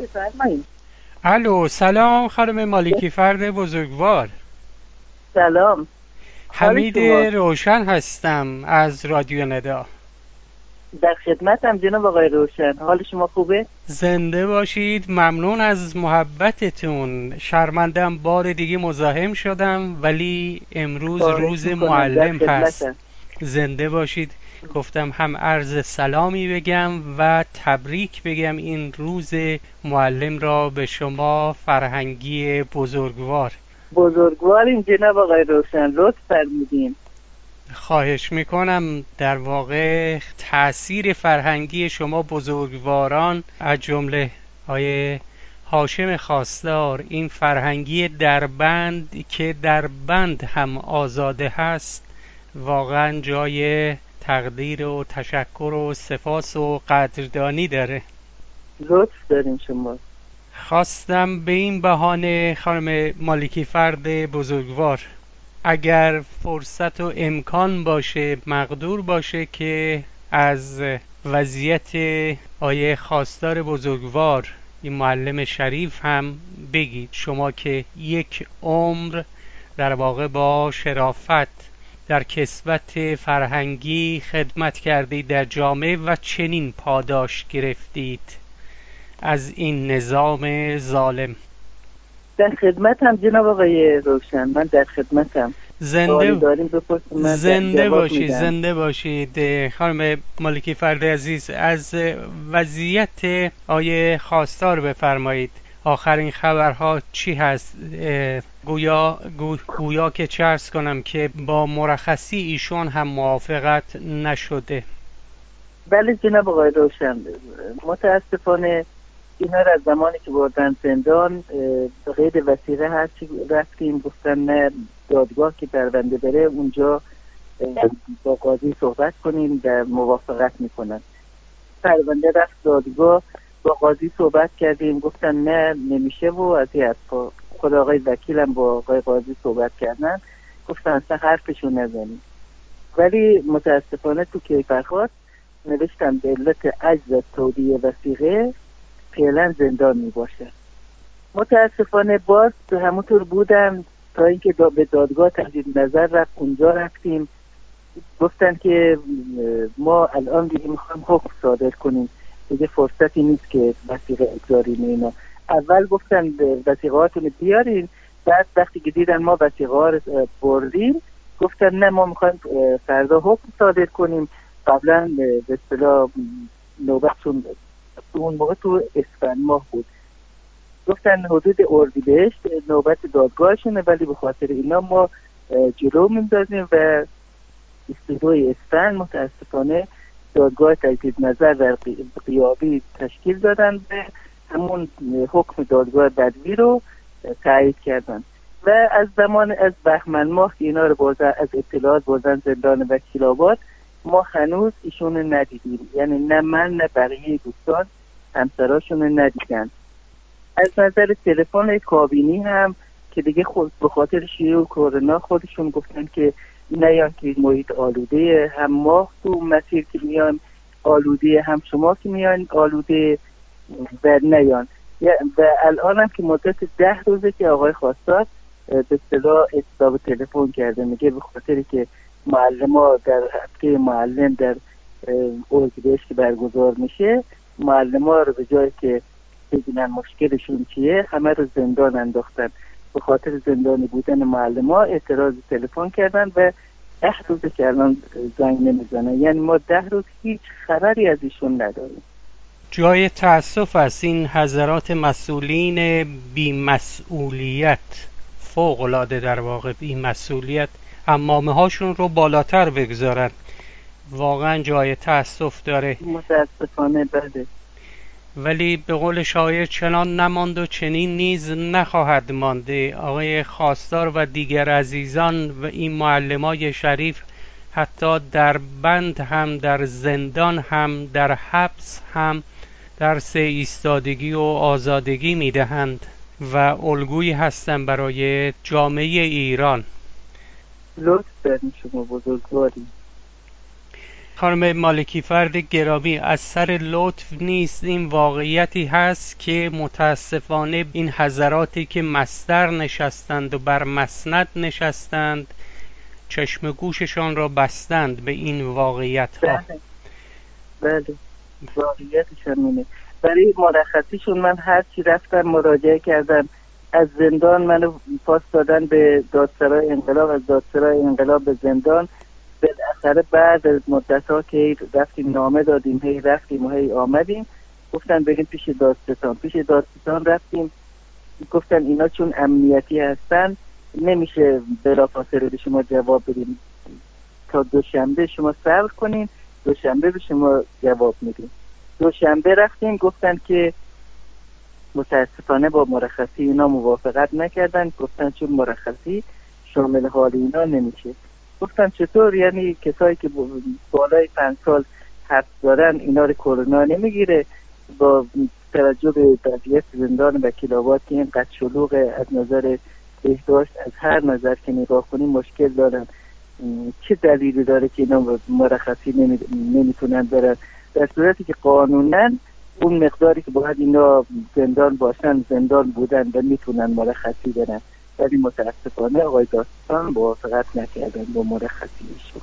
بفرمایید. الو، سلام خانم مالکی فرد بزرگوار. سلام. حال حمید شما؟ روشن هستم از رادیو ندا. در خدمتم جناب آقای روشن. حال شما خوبه؟ زنده باشید. ممنون از محبتتون. شرمندم بار دیگه مزاحم شدم، ولی امروز خواهش روز میکنم، در معلم هست. خدمتم. زنده باشید. گفتم هم عرض سلامی بگم و تبریک بگم این روز معلم را به شما فرهنگی بزرگوار. بزرگواریم جناب آقای روشن، لطف فرمودین. خواهش میکنم. در واقع تأثیر فرهنگی شما بزرگواران از جمله آیه هاشم خواستار، این فرهنگی دربند که در بند هم آزاده هست، واقعا جای تقدیر و تشکر و سپاس و قدردانی داره. لطف دارین شما. خواستم به این بهانه خانم مالکی فرد بزرگوار، اگر فرصت و امکان باشه، مقدور باشه که از وضعیت آیه خواستار بزرگوار، این معلم شریف هم بگید. شما که یک عمر در واقع با شرافت در کسوت فرهنگی خدمت کردید در جامعه و چنین پاداش گرفتید از این نظام ظالم. در خدمتم جناب آقای روشن، من در خدمتم. سوالی زنده داریم بپرسیم، من زنده جواب باشید. میدم. زنده باشید خانم مالکی فرد عزیز. از وضعیت آیه خواستار بفرمایید. آخرین خبرها چی هست؟ گویا که چه عرض کنم که با مرخصی ایشون هم موافقت نشده. بله جناب آقای روشن، متاسفانه اینا را از زمانی که بردن زندان به غیر وسیله هرچی رفتیم گفتن نه، دادگاه که پرونده بره اونجا با قاضی صحبت کنیم در موافقت میکنن. پرونده رفت دادگاه، با قاضی صحبت کردیم گفتن نه نمیشه و از این حرفا. خود آقای وکیلم با آقای قاضی صحبت کردن، گفتن اصلا حرفشون نزنیم. ولی متاسفانه تو کیفرخواست نوشتن به علت عجز از تودیع وثیقه فعلا زندان می باشه. متاسفانه باز همونطور بودم تا اینکه به دادگاه تجدید نظر رفت. اونجا رفتیم گفتن که ما الان دیگه میخوایم حکم صادر کنیم، دیگه فرصتی نیست که وثیقه اگذاریم. اینا اول گفتن وثیقه هاتون بیارین، بعد وقتی که دیدن ما وثیقه ها رو بردیم گفتن نه، ما میخوایم فردا حکم صادر کنیم. قبلا به اصطلاح نوبتشون اون موقع تو اسفند ماه بود، گفتن حدود اردیبهشت نوبت دادگاهشونه، ولی به خاطر اینا ما جلو میندازیم و 22 اسفند متاسفانه دادگاه تجدید نظر در غیابی تشکیل دادن و همون حکم دادگاه بدوی رو تایید کردن. و از بهمن ماه که اینا رو بردن، از اطلاعات بردن زندان وکیل آباد، ما هنوز ایشون ندیدیم. یعنی نه من نه بقیه دوستان همسراشون ندیدن. از نظر تلفن کابینی هم که دیگه خود به خاطر شیوع کرونا خودشون گفتن که نیان که محیط آلوده، هم ما تو مسیر که میان آلوده، هم شما که میان آلوده و نیان. و الان هم که مدت 10 روزه که آقای خواستار به اصطلاح اتصال تلفن کرده، میگه به خاطری که معلم‌ها در هفته معلم در اردیبهشت که برگزار میشه، معلم‌ها رو به جای که ببینن مشکلشون چیه همه رو زندان انداختن. به خاطر زندانی بودن معلم‌ها اعتراض تلفن کردن و 10 روزه که الان زنگ نمیزنن. یعنی ما 10 روز هیچ خبری از ایشون نداریم. جای تأسف است این حضرات مسئولین بی‌مسئولیت، فوق‌العاده در واقع بی‌مسئولیت، عمامه هاشون رو بالاتر بگذارن. واقعا جای تأسف داره. متاسفانه بله. ولی به قول شاعر چنان نماند و چنین نیز نخواهد مانده. آقای خواستار و دیگر عزیزان و این معلمای شریف حتی در بند هم، در زندان هم، در حبس هم درس ایستادگی و آزادگی میدهند و الگویی هستند برای جامعه ایران. لطف دارین شما، بزرگواری. خانم مالکی فرد گرامی، از سر لطف نیست، این واقعیتی هست که متاسفانه این حضراتی که مصدر نشستند و بر مسند نشستند چشم گوششان را بستند به این واقعیت ها. بله واقعیتشان اینه. برای مرخصیشون من هرچی رفتم مراجعه کردم، از زندان منو پاس دادن به دادسرای انقلاب، از دادسرای انقلاب به زندان. بالاخره بعد از مدت ها که رفتیم نامه دادیم، هی رفتیم و هی آمدیم، گفتن بریم پیش دادستان رفتیم، گفتن اینا چون امنیتی هستن نمیشه بلافاصله به شما جواب بدیم، تا دوشنبه شما صبر کنین، دوشنبه به شما جواب میدیم. دوشنبه رفتیم، گفتن که متاسفانه با مرخصی اینا موافقت نکردن، گفتن چون مرخصی شامل حال اینا نمیشه. گفتن چطور؟ یعنی کسایی که بالای 5 سال حبس دارن اینا رو کرونا نمیگیره؟ با توجه به وضعیت زندان وکیل که اینقدر شلوغه، از نظر بهداشت از هر نظر که نگاه کنیم مشکل دارن، چه دلیلی داره که اینا مرخصی نمیتونن برن؟ در صورتی که قانونا اون مقداری که باید اینا زندان باشن زندان بودن و میتونن مرخصی برن، ولی متاسفانه آقای دادستان موافقت نکردن با مرخصیشون.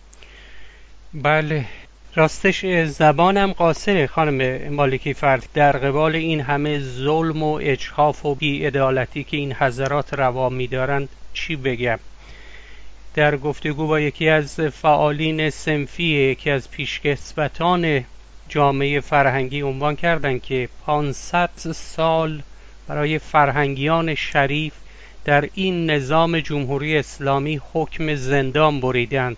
بله، راستش زبانم قاصره خانم مالکی فرد در قبال این همه ظلم و اجحاف و بی‌عدالتی که این حضرات روا می‌دارند چی بگم. در گفتگو با یکی از فعالین صنفی، یکی از پیشکسوتان جامعه فرهنگی عنوان کردند که 500 سال برای فرهنگیان شریف در این نظام جمهوری اسلامی حکم زندان بریدند.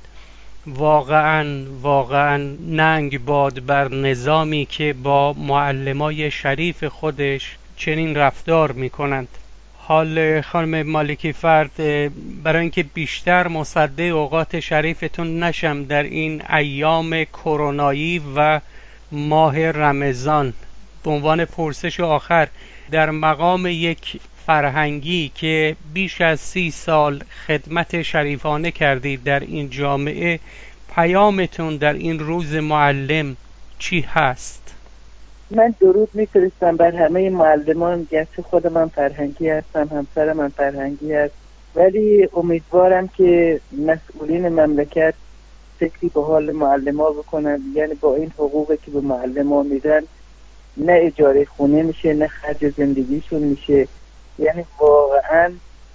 واقعا ننگ باد بر نظامی که با معلمای شریف خودش چنین رفتار میکنند. حال خانم مالکی فرد، برای اینکه بیشتر مصدق اوقات شریفتون نشم در این ایام کرونایی و ماه رمضان، به عنوان پرسش آخر در مقام یک فرهنگی که بیش از 30 سال خدمت شریفانه کردید در این جامعه، پیامتون در این روز معلم چی هست؟ من درود میفرستم بر همه معلمان، گرچه خود من فرهنگی هستم، همسر من فرهنگی است، ولی امیدوارم که مسئولین مملکت فکری به حال معلما بکنن. یعنی با این حقوقی که به معلما میدن نه اجاره خونه میشه نه خرج زندگیشون میشه، یعنی واقعا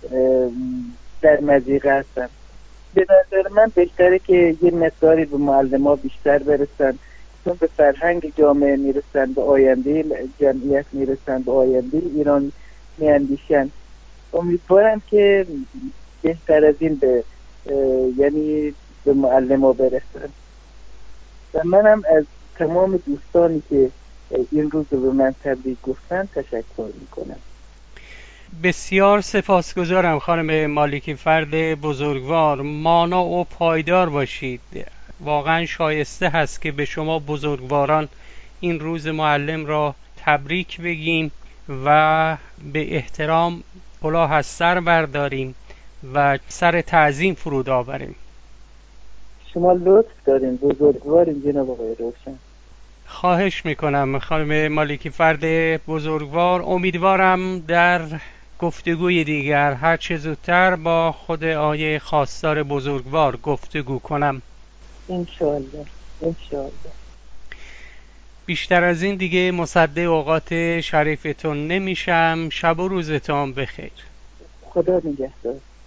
در مضیقه هستن. به نظر من بهتره که یه مقداری به معلما بیشتر برسن، چون به فرهنگ جامعه میرسن، به آینده جمعیت میرسن، به آینده ایران میاندیشن. امیدوارم که بهتر از این یعنی به معلما برسن. و منم از تمام دوستانی که این روز رو به من تبریک گفتن تشکر میکنم. بسیار سپاسگزارم خانم مالکی فرد بزرگوار. مانا و پایدار باشید. واقعا شایسته هست که به شما بزرگواران این روز معلم را تبریک بگیم و به احترام کلاه از سر برداریم و سر تعظیم فرود آوریم. شما لطف دارین، بزرگوارین جناب آقای روشن. خواهش میکنم خانم مالکی فرد بزرگوار. امیدوارم در گفتگوی دیگر هر چه زودتر با خود آیه خواستار بزرگوار گفتگو کنم. انشاءالله. بیشتر از این دیگه مصدق اوقات شریفتون نمیشم. شب و روزتان بخیر. خدا نگهدار.